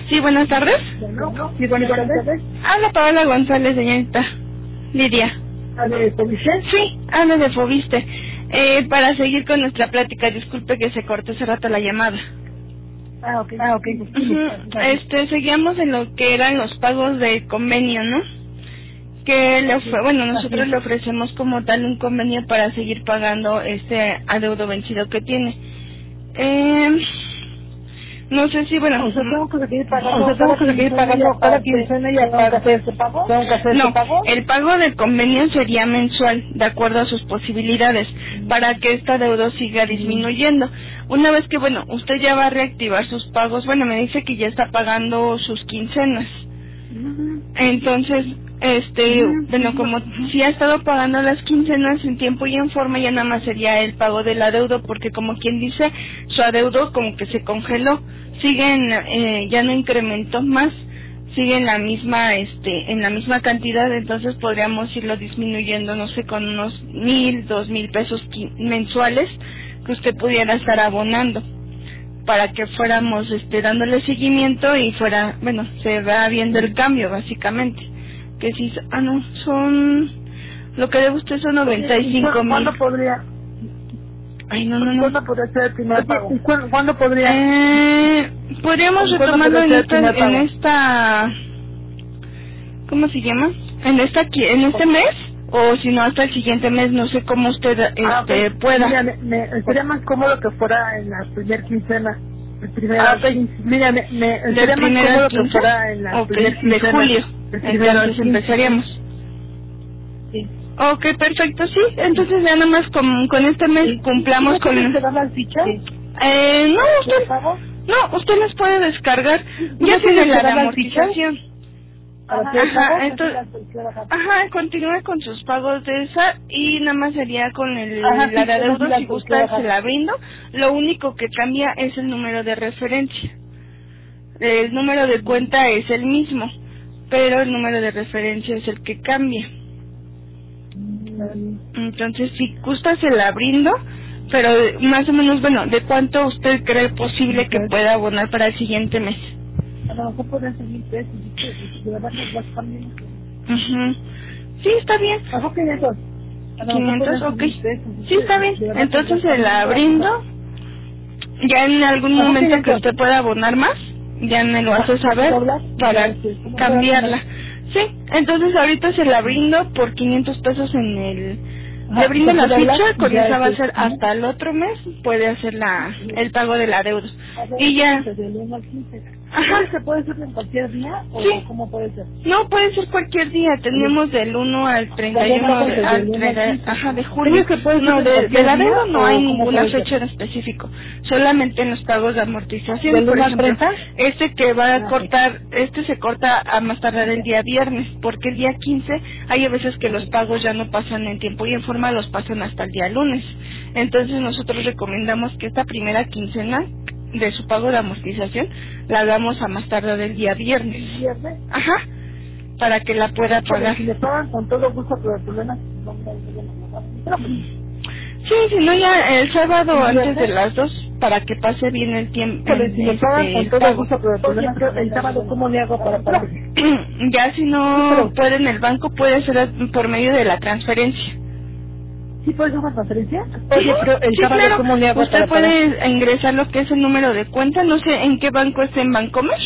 Sí, buenas tardes. Sí, buenas tardes. Habla Paola González, señorita Lidia. ¿De Fobiste? Sí, habla de Fobiste. Para seguir con nuestra plática, disculpe que se cortó hace rato la llamada. Ok. Seguíamos en lo que eran los pagos de convenio, ¿no? Que nosotros le ofrecemos como tal un convenio para seguir pagando este adeudo vencido que tiene. No sé si, O sea, tengo que seguir pagando cada quincena y aparte ese pago. ¿Tengo que hacer ese pago? El pago del convenio sería mensual, de acuerdo a sus posibilidades, para que este adeudo siga disminuyendo. Una vez que, usted ya va a reactivar sus pagos, me dice que ya está pagando sus quincenas. Entonces, como si ha estado pagando las quincenas en tiempo y en forma, ya nada más sería el pago del adeudo, porque como quien dice, su adeudo como que se congeló, ya no incrementó más, sigue en la misma cantidad, entonces podríamos irlo disminuyendo, no sé, con unos 1,000, 2,000 pesos mensuales que usted pudiera estar abonando, para que fuéramos dándole seguimiento y se va viendo el cambio básicamente. Que si, lo que debe usted son 95,000. ¿Cuándo podría? Ay, no. ¿Cuándo podría ser el primer pago? ¿Cuándo podría? Podríamos retomarlo en esta, ¿cómo se llama? En este mes, o si no hasta el siguiente mes, no sé cómo usted pueda. Mira, sería más cómodo que fuera en la primer quincena. Sería más cómodo que fuera en la primer quincena de julio. Entonces empezaríamos. Sí. Ok, perfecto, sí. Entonces ya nada más con este mes cumplamos con... ¿Se dan las fichas? Usted las puede descargar. Ya tiene la amortización. Continúe con sus pagos de esa y nada más sería con la de adeudo, si gusta se la brindo. Lo único que cambia es el número de referencia. El número de cuenta es el mismo, pero el número de referencia es el que cambia. Entonces, si gusta se la brindo, pero más o menos, ¿de cuánto usted cree posible que pueda abonar para el siguiente mes? A lo mejor pueden ser 1,000 pesos, de verdad que vas también. Sí, está bien. ¿Bajo 500? 500, ok. Sí, está bien. Entonces se la brindo. Ya en algún momento que usted pueda abonar más, ya me lo hace saber para cambiarla. Sí, entonces ahorita se la brindo por 500 pesos le brindo la ficha, con esa va a ser hasta el otro mes, puede hacer el pago de la deuda. Y ya... ¿Se puede hacer en cualquier día o sí. ¿Cómo puede ser? No, puede ser cualquier día. Tenemos del 1 al 31 de julio. No, de la deuda no hay ninguna fecha en específico. Solamente en los pagos de amortización. Por ejemplo, que va a cortar, se corta a más tardar el día viernes, porque el día 15 hay a veces que los pagos ya no pasan en tiempo y en forma, los pasan hasta el día lunes. Entonces nosotros recomendamos que esta primera quincena de su pago de amortización la hagamos a más tardar el día viernes. Para que la pueda pagar. Si le pagan con todo gusto, pero el problema es sí, si no ya el sábado antes de las 2 para que pase bien el tiempo. Si le pagan con todo gusto, pero el problema es el sábado, ¿cómo le hago para pagar? Ya si no puede en el banco, puede ser por medio de la transferencia. ¿Sí puede ser una transferencia? Oye, pero el sábado, claro. ¿Cómo le hago? Usted puede ingresar lo que es el número de cuenta, no sé en qué banco está, en Bancomer.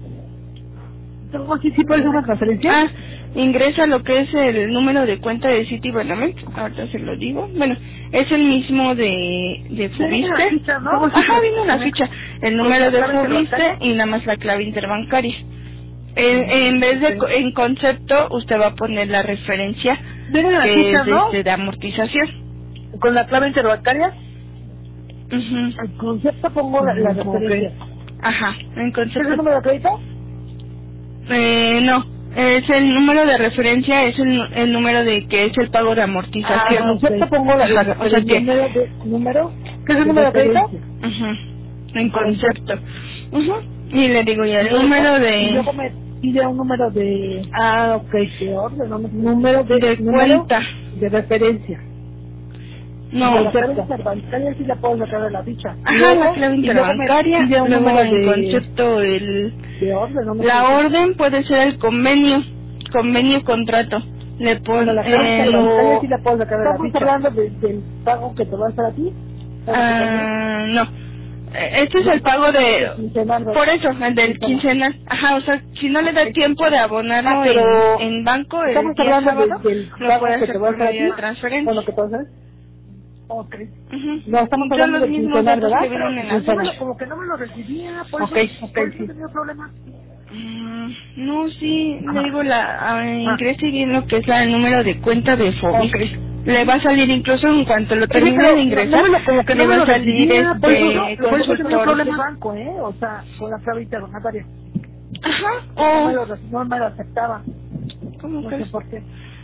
¿Sí puede ser una transferencia? Ingresa lo que es el número de cuenta de Citibanamex, ahorita se lo digo. Es el mismo de Fobiste. Viene una ficha, el número de Fobiste y nada más la clave interbancaria. En vez de en concepto, usted va a poner la referencia de amortización. ¿Con la clave interbancaria? En concepto pongo la referencia. En concepto. ¿Es el número de crédito? No, es el número de referencia, es el número de que es el pago de amortización. En concepto pongo la referencia. ¿Número? ¿Qué es el número de crédito? En concepto. Y le digo ya el número de... Y luego me pide un número de... número de cuenta. De referencia. No, la clave interbancaria sí la puedo sacar de la ficha. La clave interbancaria, luego en concepto de orden, no me La acuerdo. orden puede ser el convenio contrato. Le Bueno, la pone clave sí la puedo sacar de la ficha. Estamos hablando del pago que te va a hacer a ti. No. Este es el pago de... Quincenal, ¿verdad? Por eso, el del quincenal. Ajá, o sea, si no le da tiempo de abonarlo pero en banco el estamos día hablando sábado, del lo pago puede que hacer te va a por hacer a medio de ti. transferencia. Bueno, que te va a hacer. Ok. No, estamos son hablando los de mismos quincenal, datos ¿verdad? que vienen en la Quincenal. ficha. Como que no me lo recibía, por eso, por eso tenía problemas. No, sí, le digo, ingrese bien lo que es el número de cuenta de Fobis. Le va a salir incluso en cuanto lo termine de ingresar, como que le no va me a lo salir recibía, por eso tenía consultor. problemas banco, o sea, con la clave interrogatoria. Ajá, No me lo aceptaba. ¿Cómo No crees? sé por qué.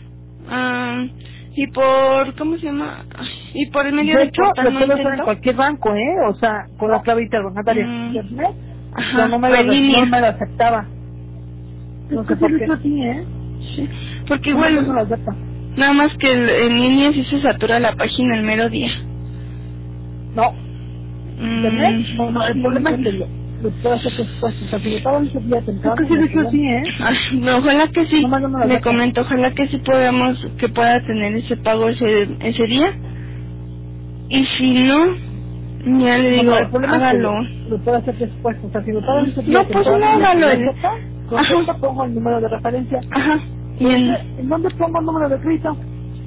Y por, ¿cómo se llama? Y por el medio De de hecho, portal lo no puedo hacer en intento. cualquier banco, o sea, con la clave interrogatoria. Ajá, Pero no me lo aceptaba. No sé por qué. Sí, porque igual, No lo acepta. nada más que en línea sí se satura la página el mero día. No. ¿Internet? No, el problema es que lo puedo hacer después. O sea, si lo pago ese día temprano. Creo que sí, de hecho sí, No, ojalá que sí. No lo Le comento, ojalá que sí que pueda tener ese pago ese día. Y si no, ya le digo, el problema hágalo. es que lo puedo hacer después. O sea, si lo pago ese día No, pues no, hágalo. Ajá. Pongo el número de referencia. Ajá. ¿Y ¿En dónde pongo el número de crédito?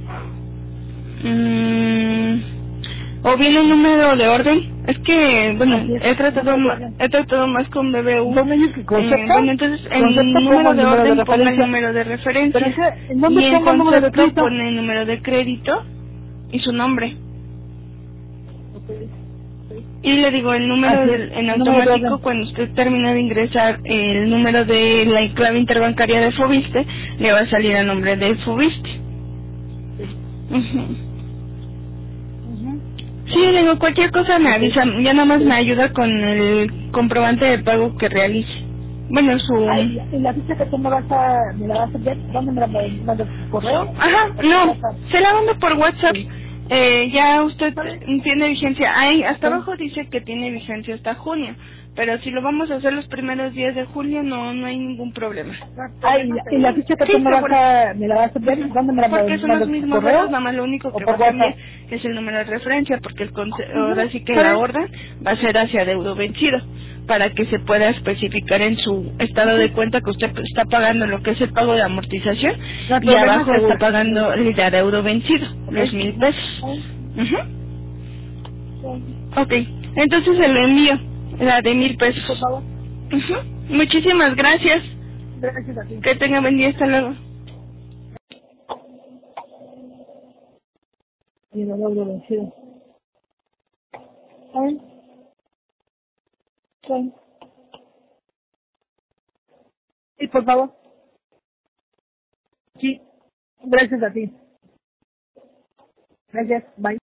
O bien un número de orden. Es que, bueno, he tratado más con BBU. Bueno, entonces en número de orden ponga el número de referencia. Y en concepto pone el número de crédito y su nombre. Y le digo el número en automático cuando usted termina de ingresar el número de la clave interbancaria de Fobiste, le va a salir a nombre de Fobiste. Sí, le digo, cualquier cosa me avisa, ya nada más me ayuda con el comprobante de pago que realice. Bueno, ¿Y la ficha que tú me la vas a enviar? ¿Dónde me la mandas? ¿Por correo? Ajá, no, se la mando por WhatsApp. Ya usted tiene vigencia. Ahí, hasta abajo dice que tiene vigencia hasta junio. Pero si lo vamos a hacer los primeros días de julio, no hay ningún problema. ¿Y la ficha que tú me la vas a enviar? ¿Dónde me la mandas? Porque son los mismos datos, nada más lo único que va a cambiar es el número de referencia, porque ahora sí que la orden va a ser hacia adeudo vencido, para que se pueda especificar en su estado de cuenta que usted está pagando lo que es el pago de amortización y abajo está pagando el de adeudo vencido, los 1,000 pesos. Ok, entonces se lo envío, la de 1,000 pesos. Por favor. Muchísimas gracias. Gracias a ti. Que tenga buen día, hasta luego. Y el adeudo vencido. ¿Saben? Sí, por favor. Sí. Gracias a ti. Gracias. Bye.